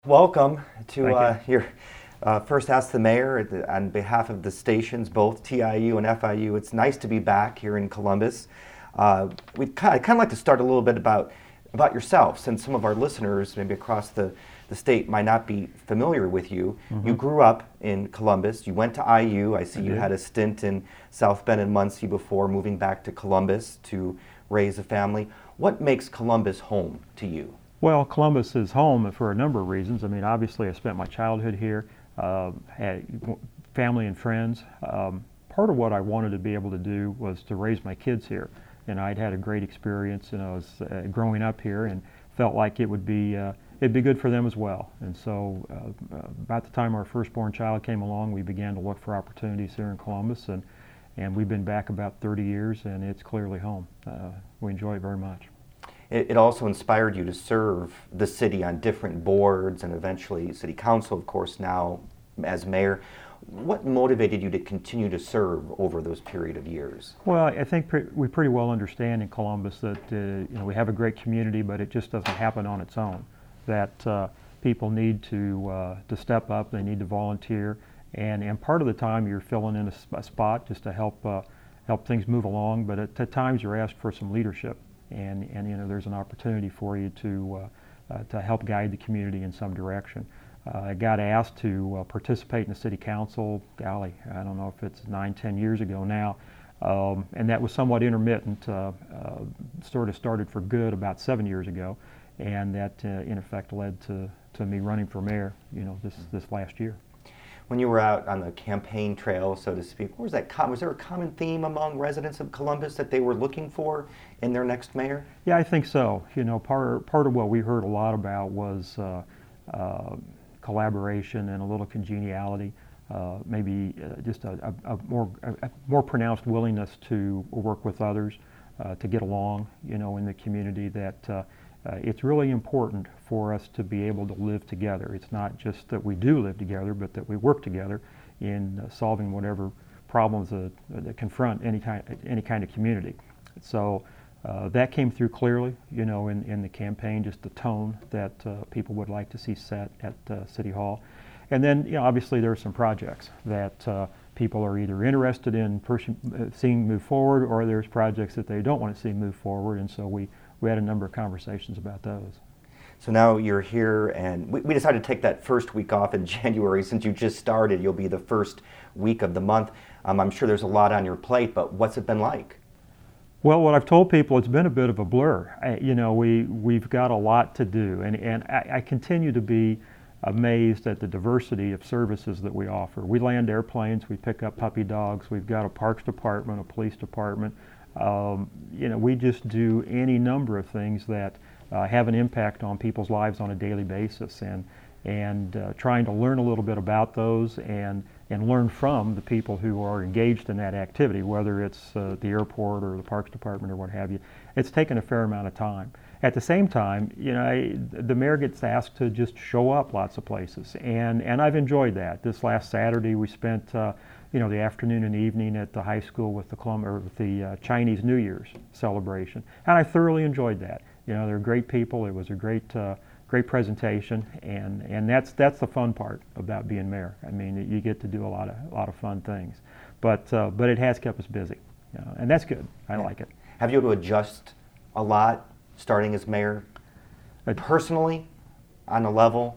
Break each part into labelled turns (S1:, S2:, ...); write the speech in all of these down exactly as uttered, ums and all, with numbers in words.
S1: Welcome to
S2: Thank
S1: uh,
S2: you.
S1: your uh, first Ask the Mayor at the- on behalf of the stations, both T I U and F I U. It's nice to be back here in Columbus. Uh, we'd kind of, kind of like to start a little bit about about yourself, since some of our listeners, maybe across the, the state, might not be familiar with you.
S2: Mm-hmm.
S1: You grew up in Columbus. You went to I U. I see
S2: I
S1: you
S2: did.
S1: had a stint in South Bend and Muncie before moving back to Columbus to raise a family. What makes Columbus home to you?
S2: Well, Columbus is home for a number of reasons. I mean, obviously, I spent my childhood here, uh, had family and friends. Um, part of what I wanted to be able to do was to raise my kids here, and I'd had a great experience, you know, as, uh, growing up here, and felt like it would be uh, it'd be good for them as well. And so, uh, about the time our firstborn child came along, we began to look for opportunities here in Columbus, and and we've been back about thirty years, and it's clearly home. Uh, we enjoy it very much.
S1: It, it also inspired you to serve the city on different boards and eventually city council, of course, now as mayor. What motivated you to continue to serve over those period of years?
S2: Well, I think pre- we pretty well understand in Columbus that uh, you know we have a great community, but it just doesn't happen on its own. That uh, people need to uh, to step up. They need to volunteer, and and part of the time you're filling in a, sp- a spot just to help uh, help things move along. But at, at times you're asked for some leadership, and and you know there's an opportunity for you to uh, uh, to help guide the community in some direction. Uh, I got asked to uh, participate in the city council, golly, I don't know if it's nine, ten years ago now, um, and that was somewhat intermittent, uh, uh, sort of started for good about seven years ago, and that uh, in effect led to, to me running for mayor, you know, this, this last year.
S1: When you were out on the campaign trail, so to speak, what was that? Com- was there a common theme among residents of Columbus that they were looking for in their next mayor?
S2: Yeah, I think so. You know, part, part of what we heard a lot about was uh, uh, collaboration and a little congeniality, uh, maybe uh, just a, a, a more a, a more pronounced willingness to work with others, uh, to get along, you know, in the community. That uh, uh, it's really important for us to be able to live together. It's not just that we do live together, but that we work together in uh, solving whatever problems that, that confront any kind any kind of community. So. Uh, that came through clearly, you know, in, in the campaign, just the tone that uh, people would like to see set at uh, City Hall. And then, you know, obviously there are some projects that uh, people are either interested in pers- uh, seeing move forward, or there's projects that they don't want to see move forward, and so we, we had a number of conversations about those.
S1: So now you're here, and we, we decided to take that first week off in January. Since you just started, you'll be the first week of the month. Um, I'm sure there's a lot on your plate, but what's it been like?
S2: Well, what I've told people, it's been a bit of a blur. I, you know, we, we've got a lot to do, and, and I, I continue to be amazed at the diversity of services that we offer. We land airplanes, we pick up puppy dogs, we've got a parks department, a police department. Um, you know, we just do any number of things that uh, have an impact on people's lives on a daily basis, and, and uh, trying to learn a little bit about those and and learn from the people who are engaged in that activity, whether it's uh, the airport or the parks department or what have you. It's taken a fair amount of time. At the same time, you know, I, the mayor gets asked to just show up lots of places, and, and I've enjoyed that. This last Saturday we spent, uh, you know, the afternoon and evening at the high school with the Colum- or with the uh, Chinese New Year's celebration, and I thoroughly enjoyed that. You know, they're great people. It was a great uh, Great presentation, and, and that's that's the fun part about being mayor. I mean, you get to do a lot of a lot of fun things, but uh, but it has kept us busy, you know, and that's good. I
S1: Yeah.
S2: like it.
S1: Have you had to adjust a lot starting as mayor,
S2: Uh,
S1: personally, on a level?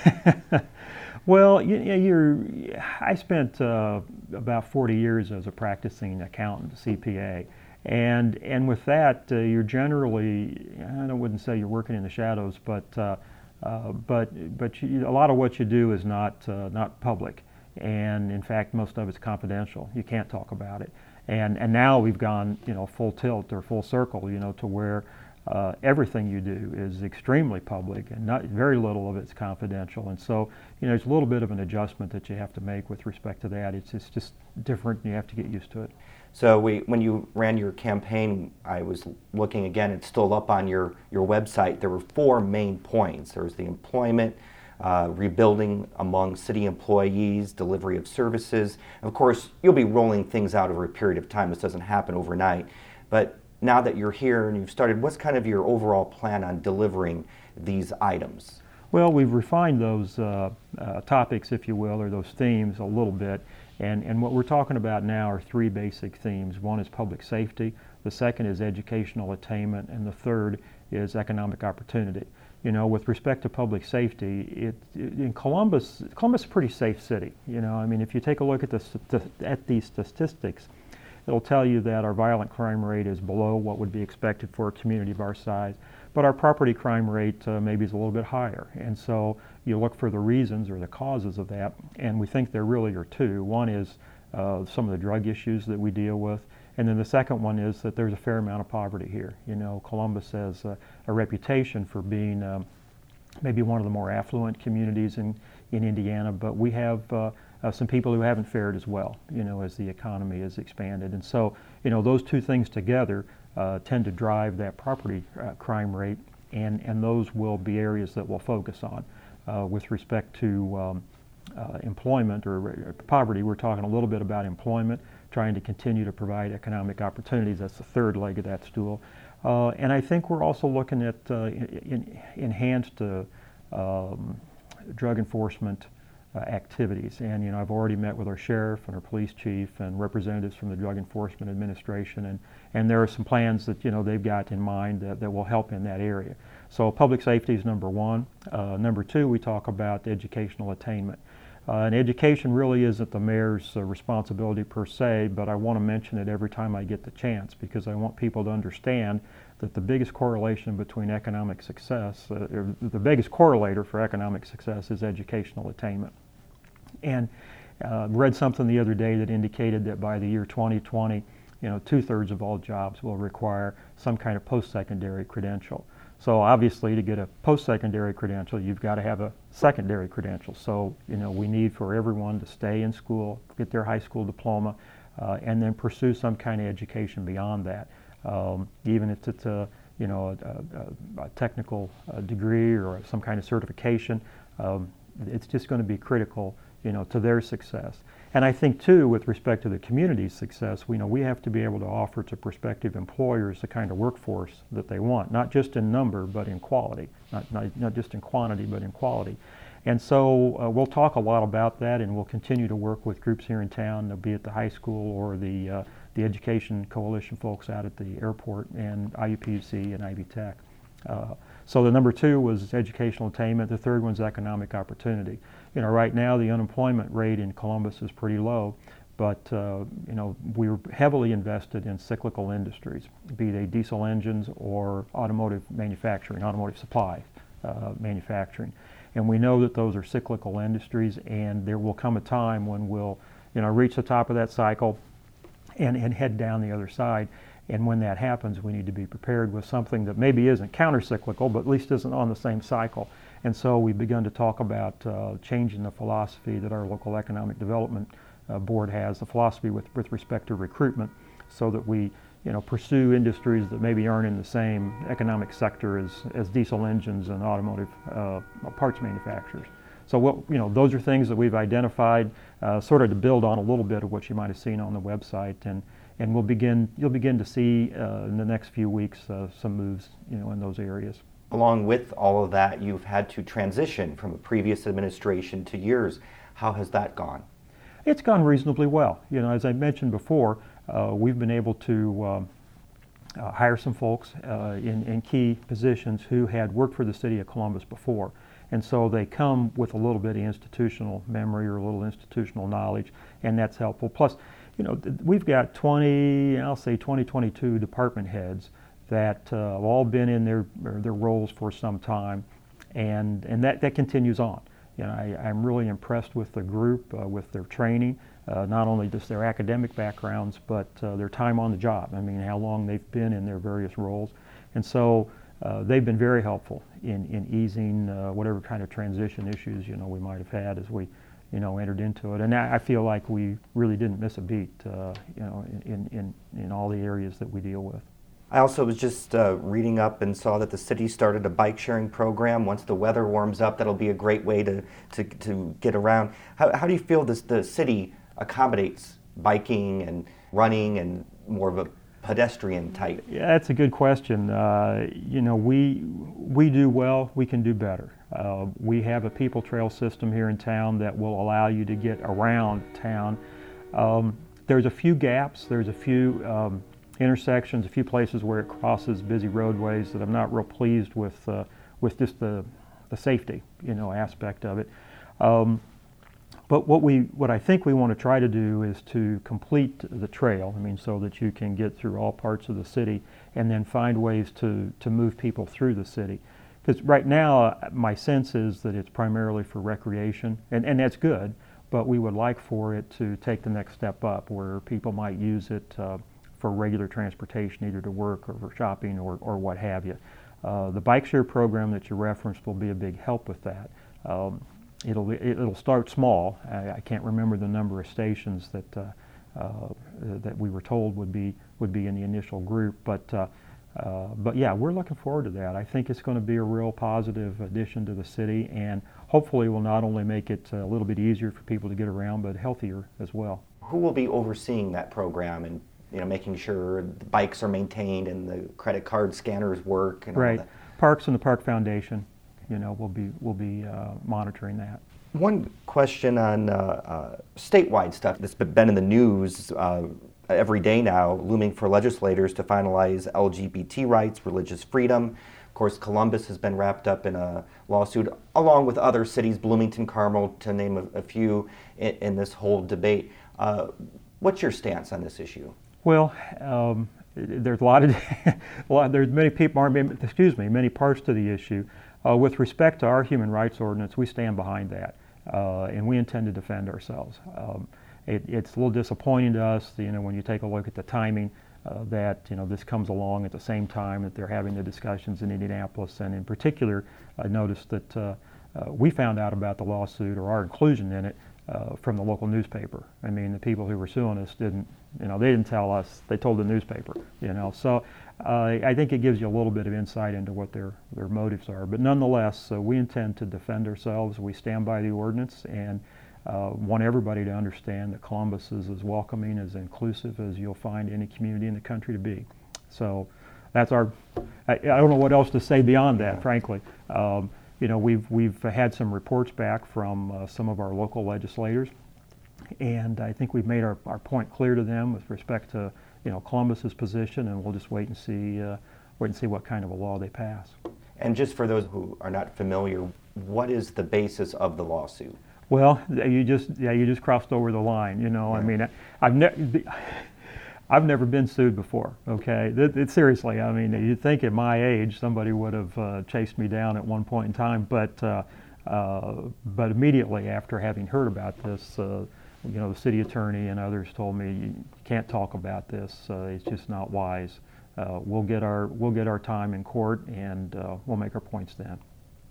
S2: Well, you, you're. I spent uh, about forty years as a practicing accountant, C P A, and and with that, uh, you're generally. I wouldn't say you're working in the shadows, but uh, uh, but but you, a lot of what you do is not uh, not public, and in fact, most of it's confidential. You can't talk about it, and and now we've gone, you know, full tilt or full circle, you know, to where. Uh, everything you do is extremely public, and not very little of it's confidential. And so, you know, there's a little bit of an adjustment that you have to make with respect to that. It's, it's just different, and you have to get used to it.
S1: So we, when you ran your campaign, I was looking again, it's still up on your, your website. There were four main points. There was the employment, uh, rebuilding among city employees, delivery of services. Of course, you'll be rolling things out over a period of time. This doesn't happen overnight. But now that you're here and you've started, what's kind of your overall plan on delivering these items?
S2: Well, we've refined those uh, uh, topics, if you will, or those themes a little bit. And, and what we're talking about now are three basic themes. One is public safety, the second is educational attainment, and the third is economic opportunity. You know, with respect to public safety, it, it, in Columbus, Columbus is a pretty safe city. You know, I mean, if you take a look at the at these statistics, it'll tell you that our violent crime rate is below what would be expected for a community of our size, but our property crime rate uh, maybe is a little bit higher. And so you look for the reasons or the causes of that, and we think there really are two. One is uh, some of the drug issues that we deal with, and then the second one is that there's a fair amount of poverty here. You know, Columbus has uh, a reputation for being um, maybe one of the more affluent communities in, in Indiana, but we have uh, uh, some people who haven't fared as well, you know, as the economy has expanded. And so, you know, those two things together uh, tend to drive that property uh, crime rate, and, and those will be areas that we'll focus on. Uh, with respect to um, uh, employment or uh, poverty, we're talking a little bit about employment, trying to continue to provide economic opportunities. That's the third leg of that stool. Uh, and I think we're also looking at uh, in, in enhanced uh, um, drug enforcement uh, activities. And, you know, I've already met with our sheriff and our police chief and representatives from the Drug Enforcement Administration, and, and there are some plans that, you know, they've got in mind that, that will help in that area. So public safety is number one. Uh, number two, we talk about educational attainment. Uh, and education really isn't the mayor's uh, responsibility per se, but I want to mention it every time I get the chance, because I want people to understand that the biggest correlation between economic success, uh, or the biggest correlator for economic success is educational attainment. And uh, read something the other day that indicated that by the year twenty twenty, you know, two-thirds of all jobs will require some kind of post-secondary credential. So obviously, to get a post-secondary credential, you've got to have a secondary credential. So, you know, we need for everyone to stay in school, get their high school diploma, uh, and then pursue some kind of education beyond that. Um, even if it's a, you know, a, a, a technical uh, degree or some kind of certification, um, it's just going to be critical, you know, to their success. And I think, too, with respect to the community's success, we know we have to be able to offer to prospective employers the kind of workforce that they want, not just in number, but in quality, not, not, not just in quantity, but in quality. And so uh, we'll talk a lot about that, and we'll continue to work with groups here in town, be it the high school or the, uh, the Education Coalition folks out at the airport, and I U P U C and Ivy Tech. Uh, so the number two was educational attainment. The third one's economic opportunity. You know, right now the unemployment rate in Columbus is pretty low, but uh, you know, we're heavily invested in cyclical industries, be they diesel engines or automotive manufacturing, automotive supply uh, manufacturing. And we know that those are cyclical industries, and there will come a time when we'll, you know, reach the top of that cycle and, and head down the other side. And when that happens, we need to be prepared with something that maybe isn't counter-cyclical, but at least isn't on the same cycle. And so we've begun to talk about uh, changing the philosophy that our local economic development uh, board has, the philosophy with, with respect to recruitment, so that we, you know, pursue industries that maybe aren't in the same economic sector as, as diesel engines and automotive uh, parts manufacturers. So what, you know, those are things that we've identified, uh, sort of to build on a little bit of what you might have seen on the website, and and we'll begin. You'll begin to see uh, in the next few weeks uh, some moves, you know, in those areas.
S1: Along with all of that, you've had to transition from a previous administration to yours. How has that gone?
S2: It's gone reasonably well. You know, as I mentioned before, uh, we've been able to um, uh, hire some folks uh, in, in key positions who had worked for the city of Columbus before. And so they come with a little bit of institutional memory or a little institutional knowledge, and that's helpful. Plus, you know, th- we've got twenty, I'll say twenty, twenty-two department heads that uh, have all been in their their roles for some time, and and that, that continues on. You know, I, I'm really impressed with the group, uh, with their training, uh, not only just their academic backgrounds, but uh, their time on the job. I mean, how long they've been in their various roles. And so uh, they've been very helpful in, in easing uh, whatever kind of transition issues, you know, we might have had as we, you know, entered into it. And I, I feel like we really didn't miss a beat, uh, you know, in, in, in all the areas that we deal with.
S1: I also was just uh, reading up and saw that the city started a bike sharing program. Once the weather warms up, that'll be a great way to, to, to get around. How, how do you feel this, the city accommodates biking and running and more of a pedestrian type?
S2: Yeah, that's a good question. Uh, you know, we we do well. We can do better. Uh, we have a people trail system here in town that will allow you to get around town. Um, there's a few gaps. There's a few um, intersections, a few places where it crosses busy roadways that I'm not real pleased with. Uh, with just the the safety, you know, aspect of it. Um, But what we, what I think we want to try to do is to complete the trail. I mean, so that you can get through all parts of the city, and then find ways to to move people through the city. Because right now, uh, my sense is that it's primarily for recreation, and and that's good. But we would like for it to take the next step up, where people might use it uh, for regular transportation, either to work or for shopping or or what have you. Uh, the bike share program that you referenced will be a big help with that. Um, It'll it'll start small. I, I can't remember the number of stations that uh, uh, that we were told would be would be in the initial group, but uh, uh, but yeah, we're looking forward to that. I think it's going to be a real positive addition to the city, and hopefully will not only make it a little bit easier for people to get around, but healthier as well.
S1: Who will be overseeing that program, and you know, making sure the bikes are maintained and the credit card scanners work and all
S2: Right,
S1: that?
S2: Parks and the Park Foundation. You know, we'll be we'll be uh, monitoring that.
S1: One question on uh, uh, statewide stuff that's been in the news uh, every day now, looming for legislators to finalize L G B T rights, religious freedom. Of course, Columbus has been wrapped up in a lawsuit, along with other cities, Bloomington, Carmel, to name a, a few, in, in this whole debate. Uh, what's your stance on this issue?
S2: Well, um, there's a lot of, a lot, there's many people, excuse me, many parts to the issue. Uh, with respect to our human rights ordinance, we stand behind that, uh, and we intend to defend ourselves. Um, it, it's a little disappointing to us, you know, when you take a look at the timing, uh, that you know this comes along at the same time that they're having the discussions in Indianapolis, and in particular, I noticed that uh, uh, we found out about the lawsuit or our inclusion in it uh, from the local newspaper. I mean, the people who were suing us didn't, you know, they didn't tell us; they told the newspaper, you know. So. Uh, I think it gives you a little bit of insight into what their, their motives are. But nonetheless, uh, we intend to defend ourselves. We stand by the ordinance and uh, want everybody to understand that Columbus is as welcoming, as inclusive as you'll find any community in the country to be. So that's our, I, I don't know what else to say beyond that, frankly. Um, you know, we've, we've had some reports back from uh, some of our local legislators, and I think we've made our, our point clear to them with respect to you know, Columbus's position, and we'll just wait and see, uh, wait and see what kind of a law they pass.
S1: And just for those who are not familiar, what is the basis of the lawsuit?
S2: Well, you just, yeah, you just crossed over the line. You know, yeah. I mean, I, I've never, I've never been sued before. Okay, it, it, seriously. I mean, you'd think at my age somebody would have uh, chased me down at one point in time, but uh, uh, but immediately after having heard about this. Uh, You know, the city attorney and others told me you can't talk about this. Uh, it's just not wise. Uh, we'll get our we'll get our time in court, and uh, we'll make our points then.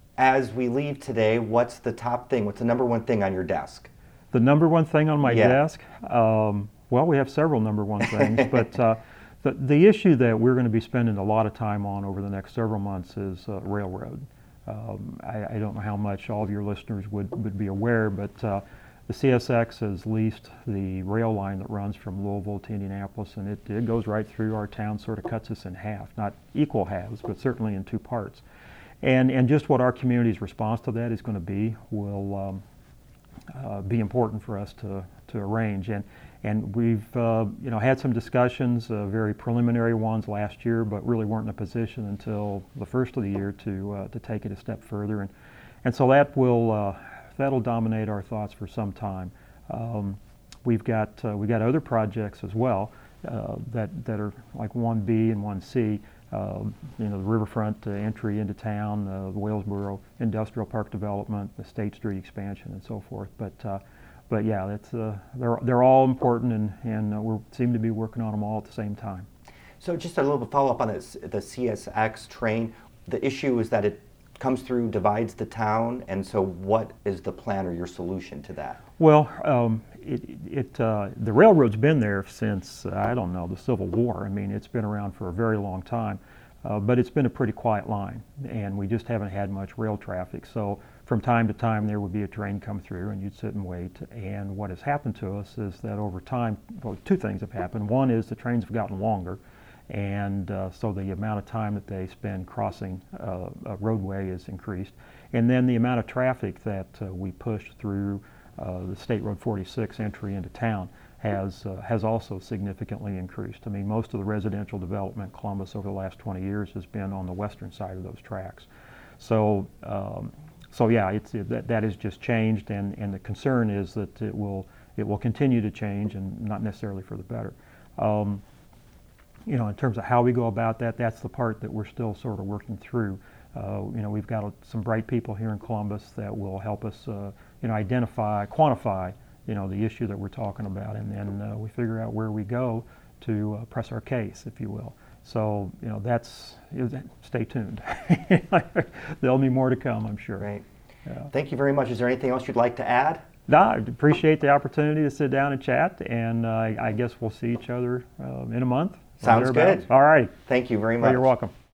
S1: As we leave today, what's the top thing? What's the number one thing on your desk?
S2: The number one thing on my
S1: yeah.
S2: desk? Um, well, we have several number one things, but uh, the the issue that we're going to be spending a lot of time on over the next several months is uh, railroad. Um, I, I don't know how much all of your listeners would would be aware, but uh, the C S X has leased the rail line that runs from Louisville to Indianapolis, and it, it goes right through our town, sort of cuts us in half, not equal halves, but certainly in two parts. And and just what our community's response to that is going to be will um, uh, be important for us to, to arrange. And and we've uh, you know had some discussions, uh, very preliminary ones last year, but really weren't in a position until the first of the year to uh, to take it a step further. And and so that will. Uh, That'll dominate our thoughts for some time. Um, we've got uh, we got other projects as well uh, that that are like one B and one C. Uh, you know, the riverfront uh, entry into town, uh, the Walesboro Industrial Park development, the State Street expansion, and so forth. But uh, but yeah, that's uh, they're they're all important, and and uh, we seem to be working on them all at the same time.
S1: So just a little bit follow up on this, the C S X train. The issue is that it comes through, divides the town, and so what is the plan or your solution to that?
S2: Well, um, it, it uh, the railroad's been there since, uh, I don't know, the Civil War. I mean, it's been around for a very long time, uh, but it's been a pretty quiet line, and we just haven't had much rail traffic. So from time to time there would be a train come through, and you'd sit and wait. And what has happened to us is that over time, well, two things have happened. One is the trains have gotten longer, and uh, so the amount of time that they spend crossing uh, a roadway is increased. And then the amount of traffic that uh, we push through uh, the State Road forty-six entry into town has uh, has also significantly increased. I mean, most of the residential development in Columbus over the last twenty years has been on the western side of those tracks. So, um, so yeah, it's it, that that has just changed, and, and the concern is that it will it will continue to change, and not necessarily for the better. Um, you know, in terms of how we go about that, that's the part that we're still sort of working through. Uh, you know, we've got a, some bright people here in Columbus that will help us, uh, you know, identify, quantify, you know, the issue that we're talking about, and then uh, we figure out where we go to uh, press our case, if you will. So, you know, that's, stay tuned. There'll be more to come, I'm sure.
S1: Great.
S2: Yeah.
S1: Thank you very much. Is there anything else you'd like to add?
S2: No, I appreciate the opportunity to sit down and chat, and uh, I guess we'll see each other uh, in a month.
S1: Sounds good.
S2: All right.
S1: Thank you very much.
S2: Well, you're welcome.